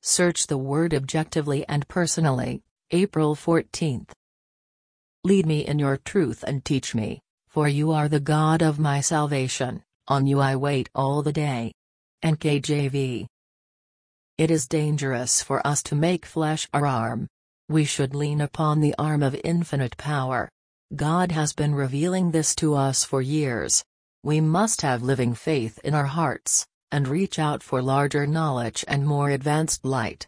Search the Word objectively and personally. April 14. Lead me in your truth and teach me, for you are the God of my salvation, on you I wait all the day. NKJV. It is dangerous for us to make flesh our arm. We should lean upon the arm of infinite power. God has been revealing this to us for years. We must have living faith in our hearts, and reach out for larger knowledge and more advanced light.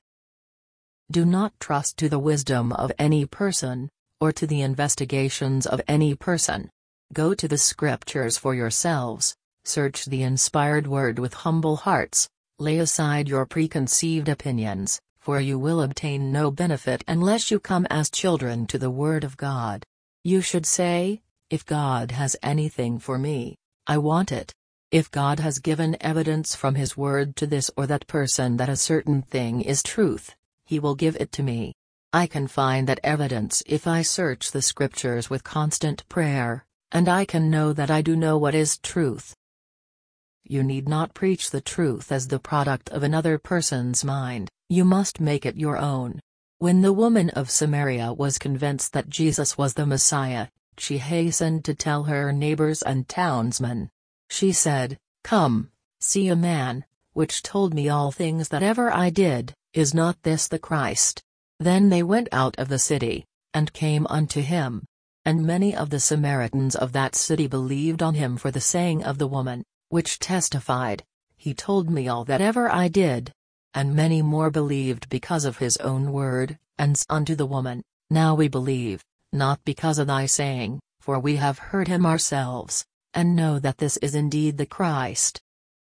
Do not trust to the wisdom of any person, or to the investigations of any person. Go to the scriptures for yourselves, search the inspired word with humble hearts, lay aside your preconceived opinions, for you will obtain no benefit unless you come as children to the Word of God. You should say, if God has anything for me, I want it. If God has given evidence from His Word to this or that person that a certain thing is truth, He will give it to me. I can find that evidence if I search the scriptures with constant prayer, and I can know that I do know what is truth. You need not preach the truth as the product of another person's mind, you must make it your own. When the woman of Samaria was convinced that Jesus was the Messiah, she hastened to tell her neighbors and townsmen. She said, "Come, see a man, which told me all things that ever I did, is not this the Christ?" Then they went out of the city, and came unto him. And many of the Samaritans of that city believed on him for the saying of the woman, which testified, "He told me all that ever I did." And many more believed because of his own word, and said unto the woman, "Now we believe, not because of thy saying, for we have heard him ourselves, and know that this is indeed the Christ."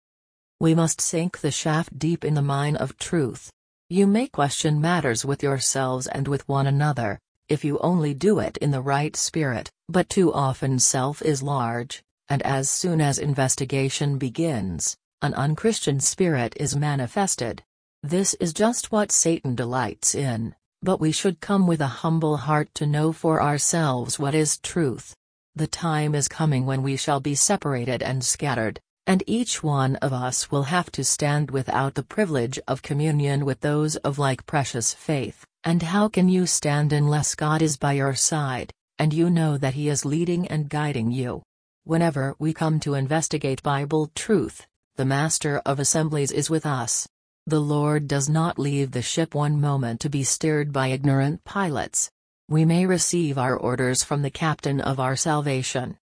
We must sink the shaft deep in the mine of truth. You may question matters with yourselves and with one another, if you only do it in the right spirit, but too often self is large, and as soon as investigation begins, an unchristian spirit is manifested. This is just what Satan delights in, but we should come with a humble heart to know for ourselves what is truth. The time is coming when we shall be separated and scattered, and each one of us will have to stand without the privilege of communion with those of like precious faith. And how can you stand unless God is by your side, and you know that He is leading and guiding you? Whenever we come to investigate Bible truth, the Master of Assemblies is with us. The Lord does not leave the ship one moment to be steered by ignorant pilots. We may receive our orders from the Captain of our salvation,